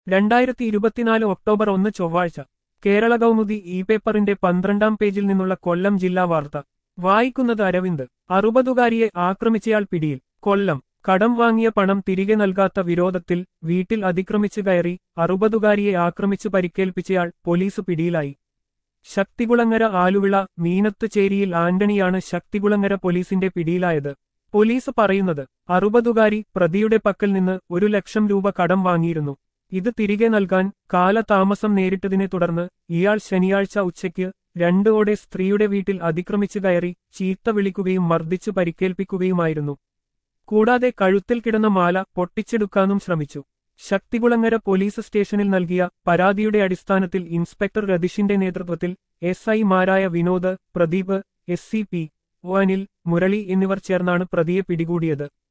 2024 October 1 ചൊവ്വാഴ്ച Kerala Kaumudi E പേപ്പറിന്റെ 12-ാം പേജിൽ നിന്നുള്ള കൊല്ലം ജില്ലാ വാർത്ത വായിക്കുന്നത് അരവിന്ദ്. 60-കാരിയെ ആക്രമിച്ചയാൾ പിടിയിൽ. കൊല്ലം. കടം വാങ്ങിയ പണം തിരികെ നൽകാത്ത വിരോധത്തിൽ വീട്ടിൽ അതിക്രമിച്ചു കയറി 60-കാരിയെ ആക്രമിച്ചു പരിക്കേൽപ്പിച്ചയാൾ പോലീസ് പിടിയിലായി. ശക്തികുളങ്ങര ആലുവിള മീനത്ത് ചേരിയിൽ ആന്റണിയാണ് ശക്തികുളങ്ങര പോലീസിന്റെ പിടിയിലായത്. പോലീസ് പറയുന്നത് 60-കാരി പ്രതിയുടെ പക്കൽ നിന്ന് 1 ലക്ഷം രൂപ കടം വാങ്ങിയിരുന്നു. ഇത് തിരികെ നൽകാൻ കാലതാമസം നേരിട്ടതിനെ തുടർന്ന് ഇയാൾ ശനിയാഴ്ച ഉച്ചയ്ക്ക് 2 സ്ത്രീയുടെ വീട്ടിൽ അതിക്രമിച്ചു കയറി ചീത്ത വിളിക്കുകയും മർദ്ദിച്ചു പരിക്കേൽപ്പിക്കുകയുമായിരുന്നു. കൂടാതെ കഴുത്തിൽ കിടന്ന മാല പൊട്ടിച്ചെടുക്കാനും ശ്രമിച്ചു. ശക്തികുളങ്ങര പോലീസ് സ്റ്റേഷനിൽ നൽകിയ പരാതിയുടെ അടിസ്ഥാനത്തിൽ ഇൻസ്പെക്ടർ രതീഷിന്റെ നേതൃത്വത്തിൽ എസ്.ഐ.മാരായ വിനോദ്, പ്രദീപ്, SCP, അനിൽ, മുരളി എന്നിവർ ചേർന്നാണ് പ്രതിയെ പിടികൂടിയത്.